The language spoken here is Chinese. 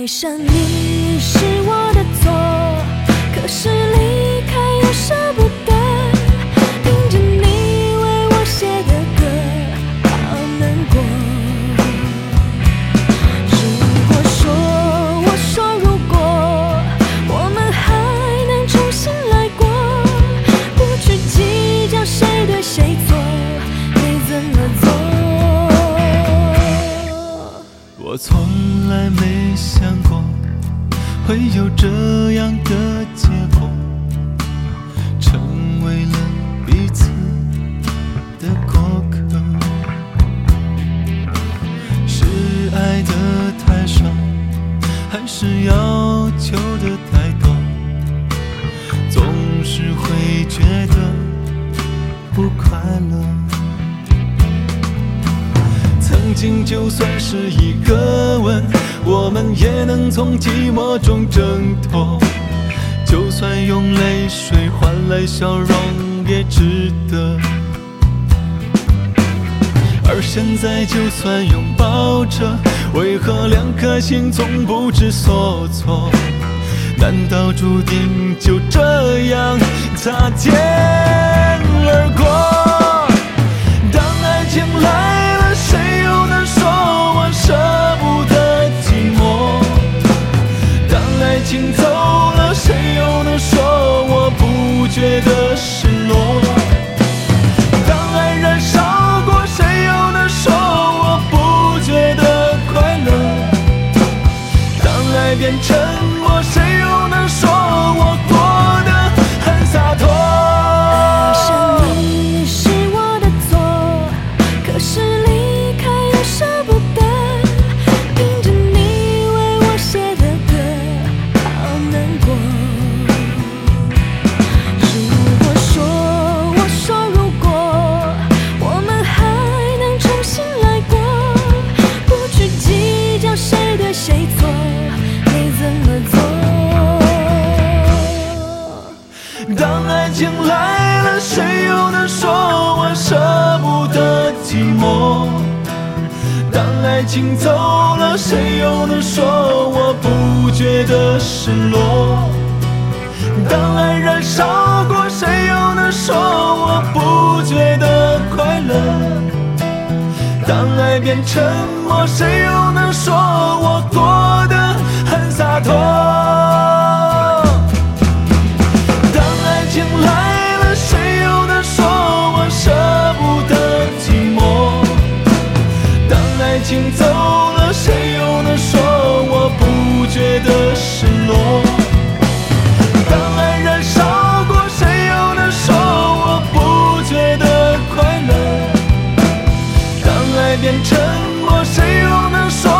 上你是我的错，可是离开又舍不得，听着你为我写的歌，好难过。如果我们还能重新来过，不去计较谁对谁错，你怎么做？ 我从来没想过会有这样的结果，成为了彼此的过客。是爱的太少，还是要求的太多，总是会觉得不快乐。曾经就算是一个吻，我们也能从寂寞中挣脱，就算用泪水换来笑容也值得。而现在就算拥抱着，为何两颗心总不知所措？难道注定就这样擦肩而过？当爱情来了，谁又能说我舍不得寂寞？当爱情走了，谁又能说我不觉得失落？当爱燃烧过，谁又能说我不觉得快乐？当爱变沉默，谁又能说我过得很洒脱？ 爱上你是我的错，可是离开又舍不得，听着你为我写的歌，好难过。如果我们还能重新来过，不去计较谁对谁错，你怎么做？ 当爱情来了，谁又能说我舍不得寂寞？当爱情走了，谁又能说我不觉得失落？当爱燃烧过，谁又能说我不觉得快乐？当爱变沉默，谁又能说我过得很洒脱？当爱情来了，谁又能说我舍不得寂寞？当爱情走了，谁又能说我不觉得失落？当爱燃烧过，谁又能说我不觉得快乐？当爱变沉默，谁又能说